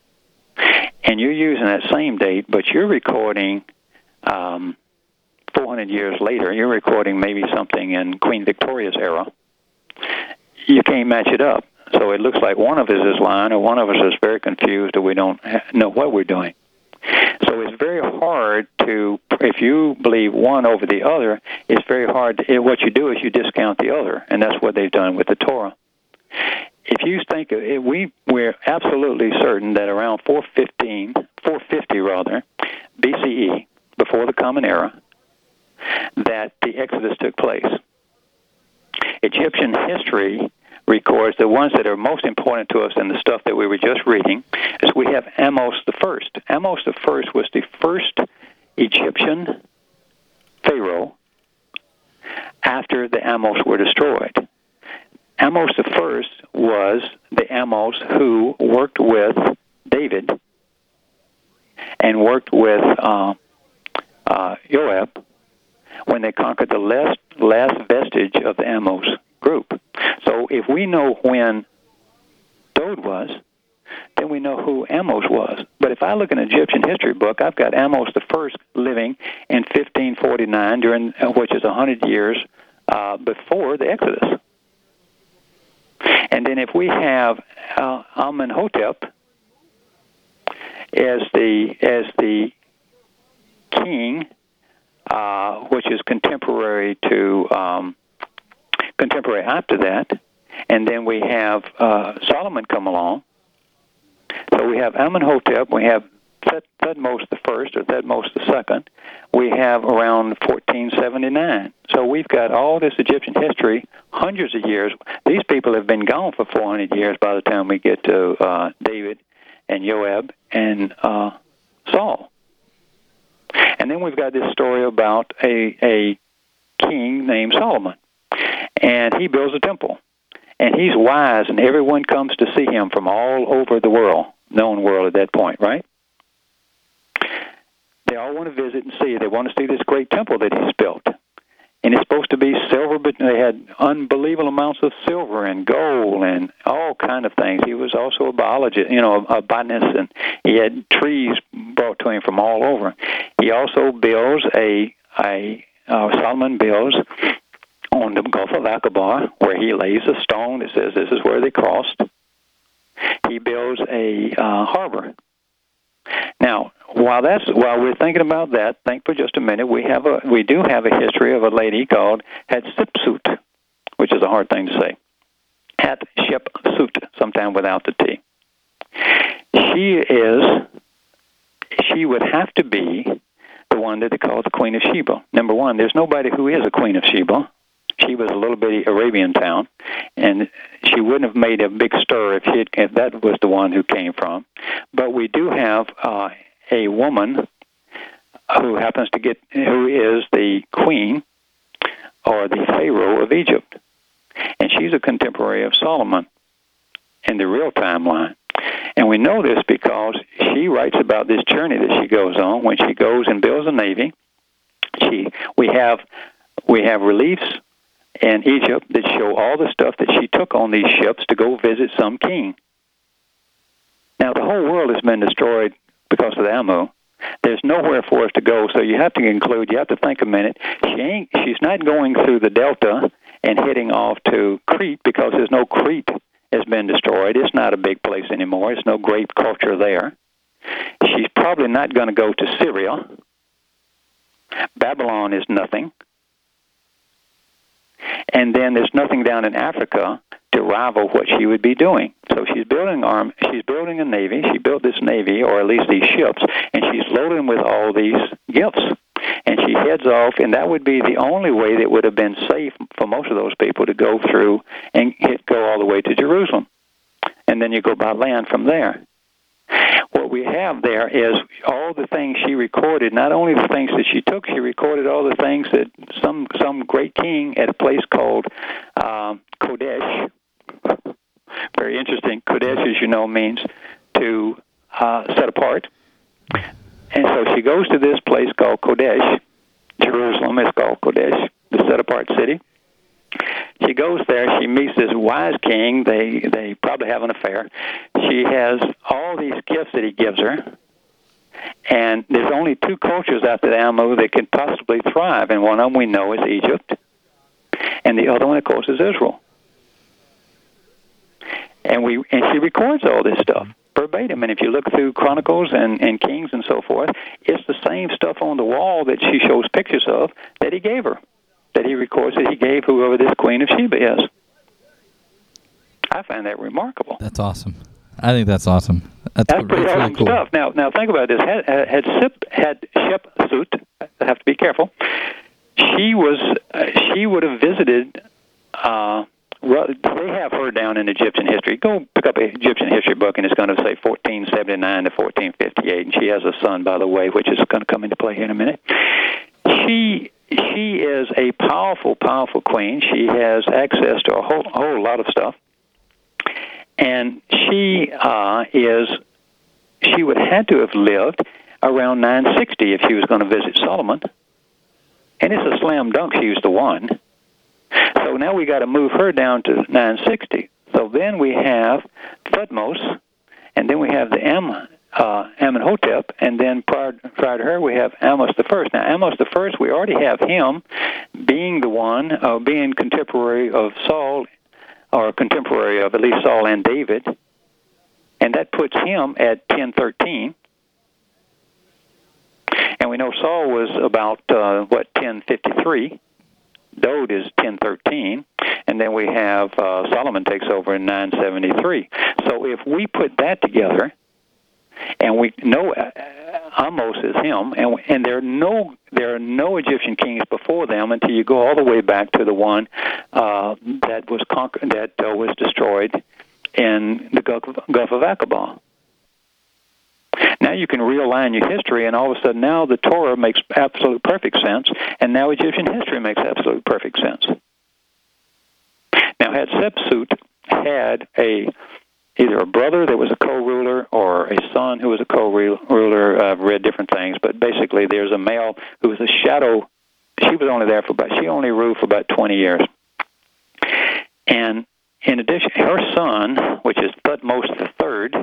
and you're using that same date, but you're recording Um, four hundred years later, you're recording maybe something in Queen Victoria's era. You can't match it up. So it looks like one of us is lying, or one of us is very confused, or we don't know what we're doing. So it's very hard to, if you believe one over the other, it's very hard. To, what you do is you discount the other, and that's what they've done with the Torah. If you think of it, we, we're absolutely certain that around four fifteen, four fifty rather, B C E, before the Common Era, that the Exodus took place. Egyptian history records the ones that are most important to us in the stuff that we were just reading is we have Amos the First. Amos the First was the first Egyptian pharaoh after the Amos were destroyed. Amos the First was the Amos who worked with David and worked with uh, uh, Joab when they conquered the last, last vestige of the Amos group. So if we know when Dode was, then we know who Amos was. But if I look in an Egyptian history book, I've got Amos the First living in fifteen forty-nine, during which is one hundred years uh, before the Exodus. And then if we have uh, Amenhotep as the as the king, uh, which is contemporary to um, contemporary after that, and then we have uh, Solomon come along. So we have Amenhotep, we have Thutmose the First or Thutmose the Second. We have around fourteen seventy-nine. So we've got all this Egyptian history, hundreds of years. These people have been gone for four hundred years by the time we get to uh, David and Joab and uh, Saul. And then we've got this story about a, a king named Solomon. And he builds a temple. And he's wise, and everyone comes to see him from all over the world, known world at that point, right? They all want to visit and see. They want to see this great temple that he's built. And it's supposed to be silver, but they had unbelievable amounts of silver and gold and all kind of things. He was also a biologist, you know, a botanist, and he had trees brought to him from all over. He also builds a, a uh, Solomon builds on the Gulf of Aqaba, where he lays a stone that says this is where they crossed. He builds a uh, harbor. Now, while that's while we're thinking about that, think for just a minute. We have a we do have a history of a lady called Hatshepsut, which is a hard thing to say. Hatshepsut, sometime without the T. She is. She would have to be the one that they call the Queen of Sheba. Number one, there's nobody who is a Queen of Sheba. She was a little bitty Arabian town, and she wouldn't have made a big stir if, she had, if that was the one who came from. But we do have uh, a woman who happens to get, who is the queen or the pharaoh of Egypt, and she's a contemporary of Solomon in the real timeline. And we know this because she writes about this journey that she goes on when she goes and builds a navy. She, we have, we have reliefs in Egypt that show all the stuff that she took on these ships to go visit some king. Now, the whole world has been destroyed because of the Amu. There's nowhere for us to go, so you have to conclude, you have to think a minute. She ain't, she's not going through the Delta and heading off to Crete because there's no Crete has been destroyed. It's not a big place anymore. There's no great culture there. She's probably not going to go to Syria. Babylon is nothing. And then there's nothing down in Africa to rival what she would be doing. So she's building arm. She's building a navy. She built this navy, or at least these ships, and she's loading with all these gifts. And she heads off, and that would be the only way that would have been safe for most of those people to go through and hit, go all the way to Jerusalem. And then you go by land from there. What we have there is all the things she recorded, not only the things that she took, she recorded all the things that some some great king at a place called um, Kodesh, very interesting. Kodesh, as you know, means to uh, set apart. And so she goes to this place called Kodesh. Jerusalem is called Kodesh, the set-apart city. She goes there. She meets this wise king. They they probably have an affair. She has all these gifts that he gives her. And there's only two cultures after the Amu that can possibly thrive, and one of them we know is Egypt, and the other one, of course, is Israel. And we and she records all this stuff verbatim. And if you look through Chronicles and, and Kings and so forth, it's the same stuff on the wall that she shows pictures of that he gave her, that he records that he gave whoever this Queen of Sheba is. I find that remarkable. That's awesome. I think that's awesome. That's, that's pretty that's awesome really cool. stuff. Now, now think about this. Had had Sip, had Shepsut, I have to be careful. She was uh, she would have visited. Uh, they have her down in Egyptian history. Go pick up an Egyptian history book, and it's going to say fourteen seventy-nine to fourteen fifty-eight. And she has a son, by the way, which is going to come into play here in a minute. She she is a powerful, powerful queen. She has access to a whole whole lot of stuff. And she uh, is, she would have had to have lived around nine sixty if she was going to visit Solomon. And it's a slam dunk she was the one. So now we got to move her down to nine sixty. So then we have Thutmose, and then we have the Am, uh, Amenhotep, and then prior, prior to her we have Amos the First. Now Amos the First, we already have him being the one, uh, being contemporary of Saul, or contemporary of at least Saul and David, and that puts him at ten thirteen. And we know Saul was about, uh, what, ten fifty-three. Dode is ten thirteen. And then we have uh, Solomon takes over in nine seventy-three. So if we put that together, and we know Amos is him, and and there are no there are no Egyptian kings before them until you go all the way back to the one uh, that was conquered, that uh, was destroyed in the Gulf of, Gulf of Aqaba. Now you can realign your history, and all of a sudden now the Torah makes absolute perfect sense, and now Egyptian history makes absolute perfect sense. Now, had Shepsut had a either a brother that was a co-ruler or a son who was a co-ruler. I've read different things, but basically there's a male who was a shadow. She was only there for about, she only ruled for about twenty years. And in addition, her son, which is Thutmose the Third,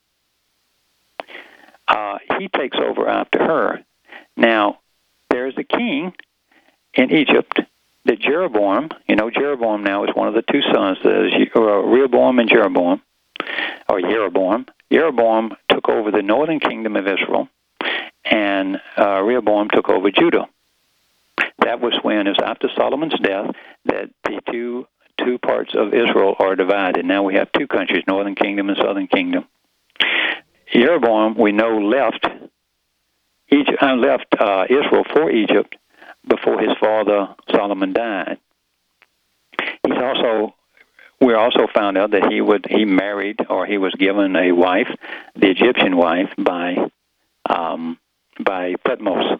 uh, he takes over after her. Now, there's a king in Egypt that Jeroboam, you know, Jeroboam now is one of the two sons, there's uh, Rehoboam and Jeroboam. Or Jeroboam. Jeroboam took over the northern kingdom of Israel, and uh, Rehoboam took over Judah. That was when, it was after Solomon's death, that the two two parts of Israel are divided. Now we have two countries, northern kingdom and southern kingdom. Jeroboam, we know, left Egypt, uh, left uh, Israel for Egypt before his father Solomon died. He's also We also found out that he would he married or he was given a wife, the Egyptian wife, by um, by Thutmose.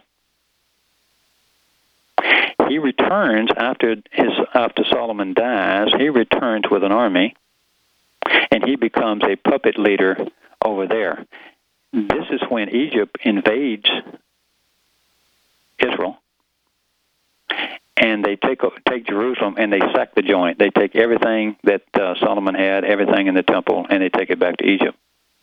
He returns after his after Solomon dies. He returns with an army, and he becomes a puppet leader over there. This is when Egypt invades Israel. And they take take Jerusalem and they sack the joint. They take everything that uh, Solomon had, everything in the temple, and they take it back to Egypt.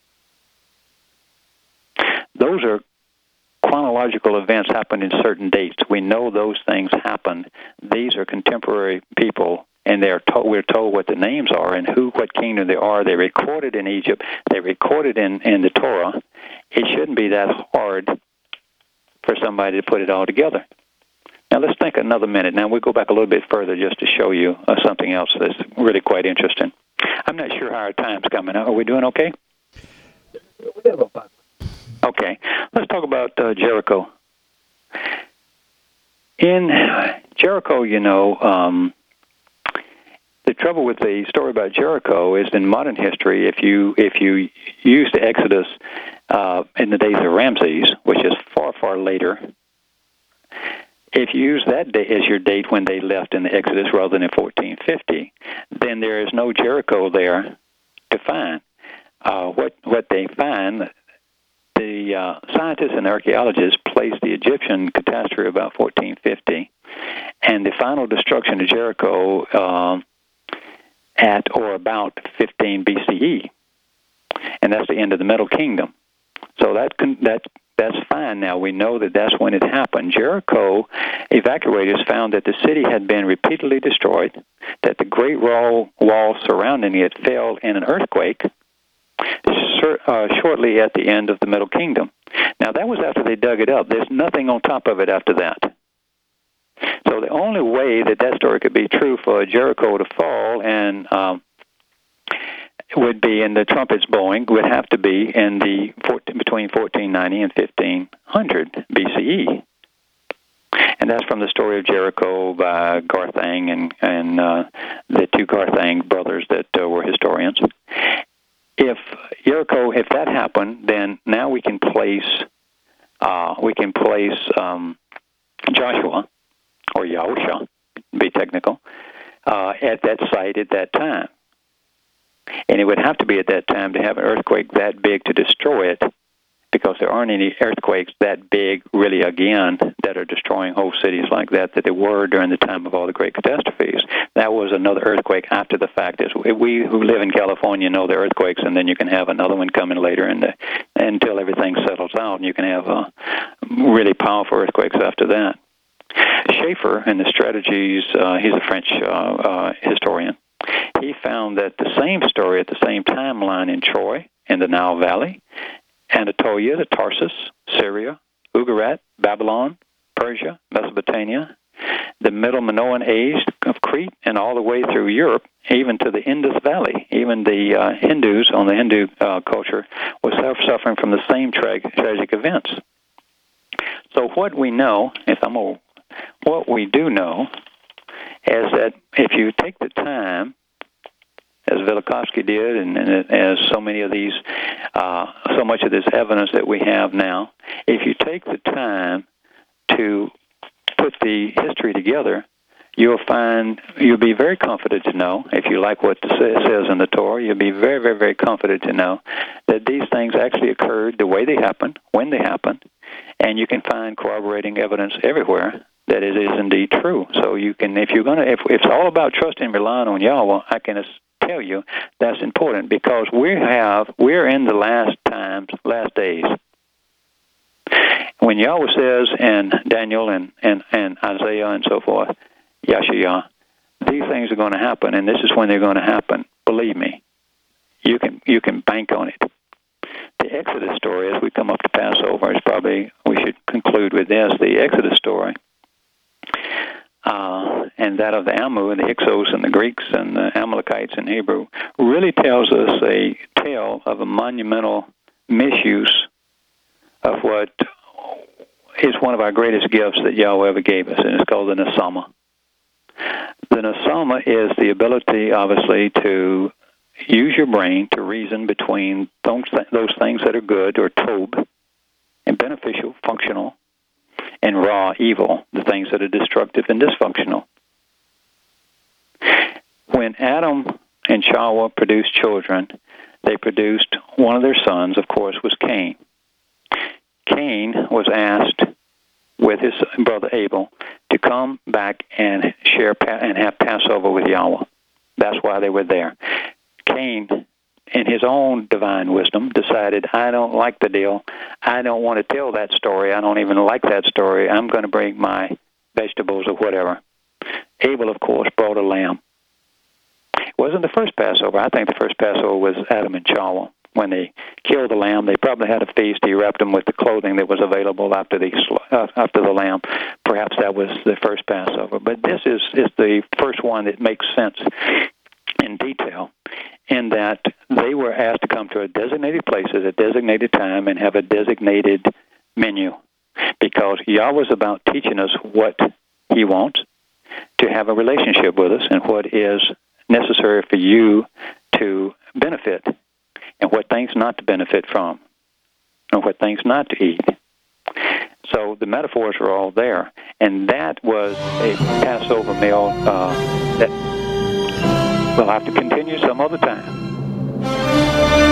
Those are chronological events happened in certain dates. We know those things happened. These are contemporary people, and they're to- we're told what the names are and who, what kingdom they are. They're recorded in Egypt. They're recorded in, in the Torah. It shouldn't be that hard for somebody to put it all together. Now, let's think another minute. Now, we'll go back a little bit further just to show you uh, something else that's really quite interesting. I'm not sure how our time's coming. Are we doing okay? Okay. Let's talk about uh, Jericho. In Jericho, you know, um, the trouble with the story about Jericho is in modern history, if you if you use the Exodus uh, in the days of Ramses, which is far, far later, if you use that day as your date when they left in the Exodus rather than in fourteen fifty, then there is no Jericho there to find. Uh, what what they find, the uh, scientists and archaeologists place the Egyptian catastrophe about fourteen fifty, and the final destruction of Jericho uh, at or about fifteen B C E, and that's the end of the Middle Kingdom. So that con- that That's fine now. We know that that's when it happened. Jericho evacuators found that the city had been repeatedly destroyed, that the great wall, wall surrounding it fell in an earthquake uh, shortly at the end of the Middle Kingdom. Now, that was after they dug it up. There's nothing on top of it after that. So the only way that that story could be true for Jericho to fall and um, would be in the trumpets blowing would have to be in the fourteen, between fourteen ninety and fifteen hundred B C E. And that's from the story of Jericho by Garthang and, and uh, the two Garthang brothers that uh, were historians. If Jericho, if that happened, then now we can place uh, we can place um, Joshua, or Yahusha, to be technical, uh, at that site at that time. And it would have to be at that time to have an earthquake that big to destroy it, because there aren't any earthquakes that big, really, again, that are destroying whole cities like that, that there were during the time of all the great catastrophes. That was another earthquake after the fact. Is we who live in California know the earthquakes, and then you can have another one coming later in the, until everything settles out, and you can have uh, really powerful earthquakes after that. Schaeffer, in the Strategies, uh, he's a French uh, uh, historian, he found that the same story at the same timeline in Troy, in the Nile Valley, Anatolia, the Tarsus, Syria, Ugarit, Babylon, Persia, Mesopotamia, the Middle Minoan Age of Crete, and all the way through Europe, even to the Indus Valley. Even the uh, Hindus on the Hindu uh, culture was suffering from the same tra- tragic events. So what we know, if I'm old, what we do know is that if you take the time, as Velikovsky did, and, and as so many of these, uh, so much of this evidence that we have now, if you take the time to put the history together, you'll find, you'll be very comforted to know, if you like what it says in the Torah, you'll be very, very, very comforted to know that these things actually occurred the way they happened, when they happened, and you can find corroborating evidence everywhere that it is indeed true. So you can, if you're going to, if, if it's all about trusting and relying on Yahweh, I can tell you that's important, because we have, we're in the last times, last days. When Yahweh says in Daniel and, and, and Isaiah and so forth, Yashayah, these things are going to happen, and this is when they're going to happen. Believe me, you can you can bank on it. The Exodus story, as we come up to Passover, is probably, we should conclude with this, the Exodus story, uh, and that of the Amu and the Hyksos and the Greeks and the Amalekites in Hebrew, really tells us a tale of a monumental misuse of what is one of our greatest gifts that Yahweh ever gave us, and it's called the Nesama. The Nesama is the ability, obviously, to use your brain to reason between those, those things that are good, or tob, and beneficial, functional, and raw, evil, the things that are destructive and dysfunctional. When Adam and Chawah produced children, they produced, one of their sons, of course, was Cain. Cain was asked with his brother Abel to come back and share and have Passover with Yahweh. That's why they were there. Cain, in his own divine wisdom, decided, I don't like the deal. I don't want to tell that story. I don't even like that story. I'm going to bring my vegetables or whatever. Abel, of course, brought a lamb. It wasn't the first Passover. I think the first Passover was Adam and Chawah. When they killed the lamb, they probably had a feast. He wrapped them with the clothing that was available after the uh, after the lamb. Perhaps that was the first Passover. But this is, is the first one that makes sense in detail, in that they were asked to come to a designated place at a designated time and have a designated menu, because Yahweh is about teaching us what He wants, to have a relationship with us, and what is necessary for you to benefit, and what things not to benefit from, and what things not to eat. So the metaphors are all there, and that was a Passover meal uh, that we'll have to continue some other time.